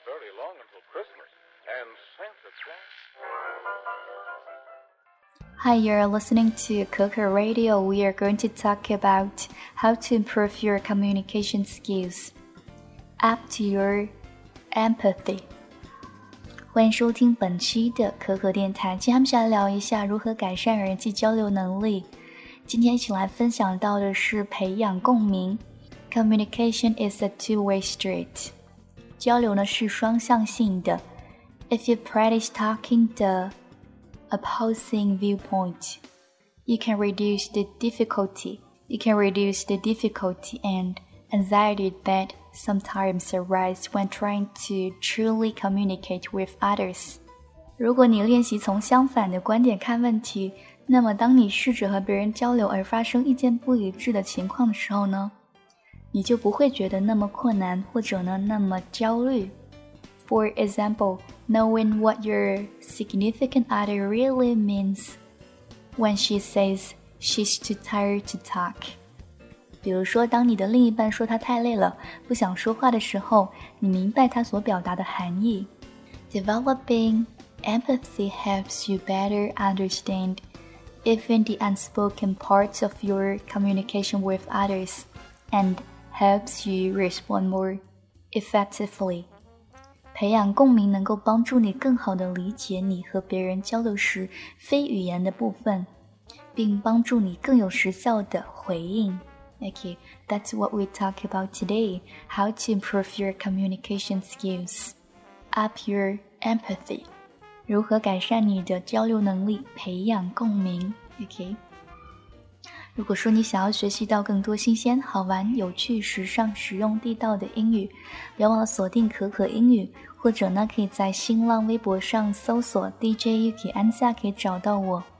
fairly long until Christmas, and Santa Claus... Hi, you're listening to Coco Radio. We are going to talk about how to improve your communication skills. Up to your empathy. 欢迎收听本期的可可电台。今天我们想来聊一下如何改善人际交流能力。今天一起来分享到的是培养共鸣。Communication is a two-way street. 交流呢是双向性的。If you practice talking the opposing viewpoint, you can reduce the difficulty and anxiety that sometimes arise when trying to truly communicate with others. 如果你练习从相反的观点看问题，那么当你试着和别人交流而发生意见不一致的情况的时候呢，你就不会觉得那么困难，或者呢那么焦虑。For example, knowing what your significant other really means when she says she's too tired to talk. 比如说，当你的另一半说他太累了，不想说话的时候，你明白他所表达的含义。Developing empathy helps you better understand even the unspoken parts of your communication with others and helps you respond more effectively. 培养共鸣能够帮助你更好地理解你和别人交流时非语言的部分，并帮助你更有时效地回应。Okay, that's what we talk about today, how to improve your communication skills. Up your empathy. 如何改善你的交流能力，培养共鸣。Okay. 如果说你想要学习到更多新鲜、好玩、有趣、时尚、实用、地道的英语，不要忘了锁定可可英语，或者呢可以在新浪微博上搜索 DJ Yuki 安夏可以找到我。